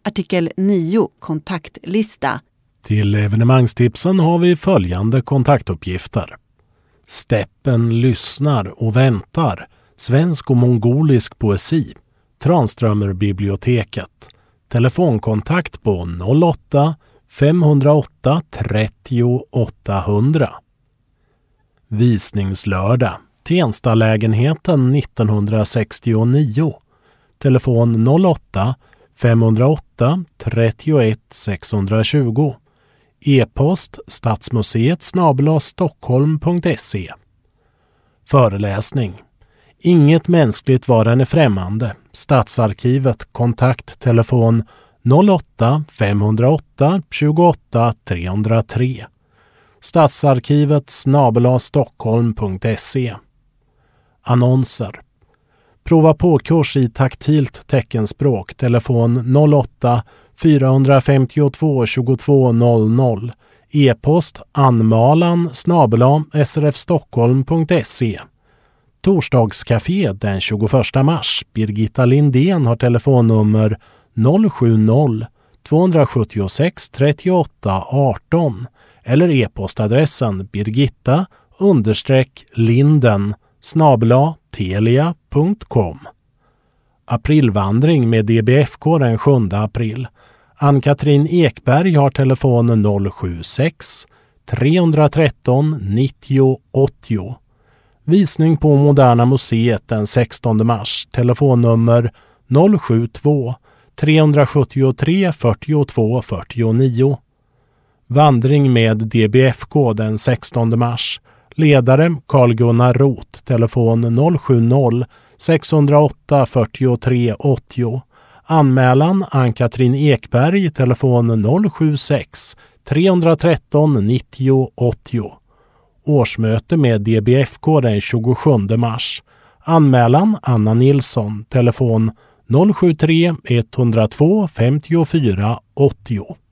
Artikel 9 kontaktlista. Till evenemangstipsen har vi följande kontaktuppgifter. Steppen lyssnar och väntar. Svensk och mongolisk poesi. Tranströmerbiblioteket. Telefonkontakt på 08 508 30 800. Visningslördag. Tenstalägenheten 1969. Telefon 08 508 31 620. E-post stadsmuseet@stockholm.se. Föreläsning. Inget mänskligt var henne främmande. Stadsarkivet, kontakt telefon 08 508 28 303. Stadsarkivet @stockholm.se. Annonser. Prova på kurs i taktilt teckenspråk. Telefon 08 452 2200. E-post anmalan@srfstockholm.se. Torsdagscafé den 21 mars. Birgitta Lindén har telefonnummer 070 276 38 18 eller e-postadressen birgitta_linden@telia.com. Aprilvandring med DBFK den 7 april. Ann-Katrin Ekberg har telefon 076 313 90 80. Visning på Moderna museet den 16 mars. Telefonnummer 072 373 42 49. Vandring med DBFK den 16 mars. Ledare Carl-Gunnar Roth. Telefon 070 608 43 80. Anmälan Ann-Katrin Ekberg. Telefon 076 313 90 80. Årsmöte med DBFK den 27 mars. Anmälan Anna Nilsson. Telefon 073 102 54 80.